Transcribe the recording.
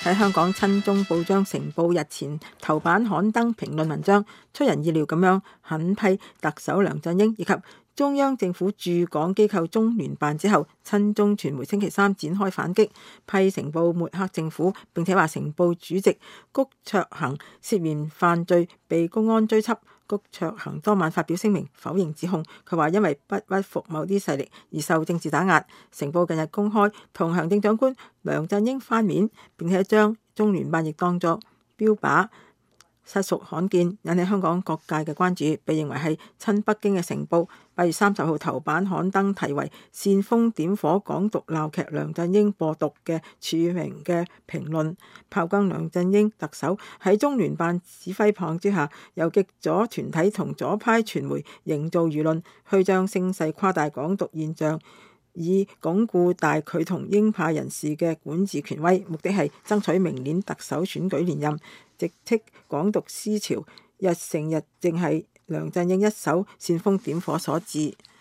喺香港親中報章《成報》日前頭版刊登評論文章，出人意料咁樣狠批特首梁振英以及中央政府駐港機構中聯辦之後，親中傳媒星期三展開反擊，批成報抹黑政府，並且話成報主席谷卓行涉嫌犯罪被公安追緝。谷卓行當晚發表聲明否認指控，佢話因為不屈服某啲勢力而受政治打壓。成報近日公開同行政長官梁振英翻面，並且將中聯辦亦當作標靶，實屬罕見，引起香港各界嘅關注。被認為係親北京嘅成報8月30號頭版刊登題為煽風點火港獨鬧劇梁振英播毒嘅署名嘅評論，炮轟梁振英特首喺中聯辦指揮棒之下，由極左團體同左派傳媒營造輿論，虛張聲勢誇大港獨現象，以鞏固大佢同鷹派人士嘅管治權威，目的係爭取明年特首選舉連任。直斥港獨思潮日成日正係梁振英一手煽風點火所致。